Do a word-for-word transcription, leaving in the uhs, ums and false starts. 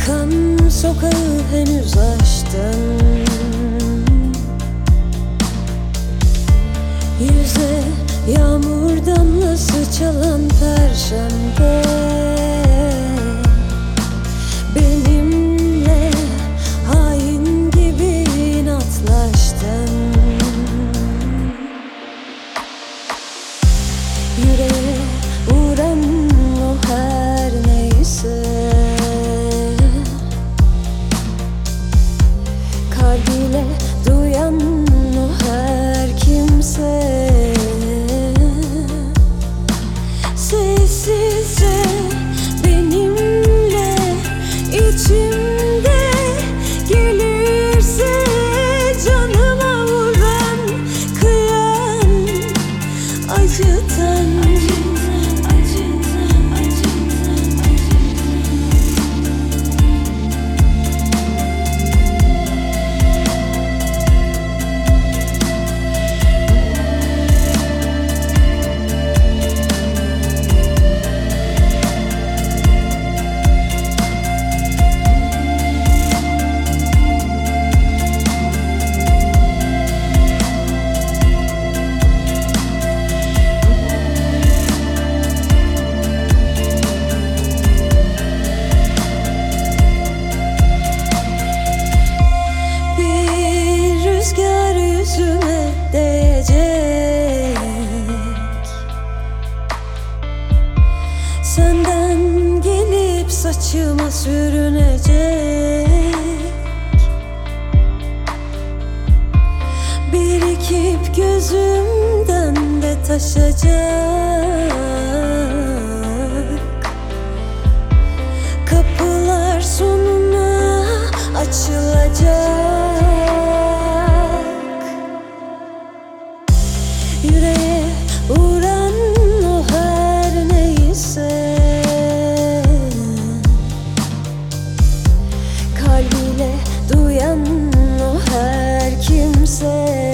akan sokağı henüz açtın. Yüze yağmur damlası çalan perşembe, benimle hain gibi inatlaştın. Yüreğe vuran o her neyse, kalbiyle duyan o her kimse, sessizce benimle içimde gelirse, canıma vuran, kıyan, acıtan. Rüzgar yüzüme değecek, senden gelip saçıma sürünecek, birikip gözümden de taşacak. Kapılar sonuna açılacak. Yüreğe vuran o her neyse, kalbiyle duyan o her kimse,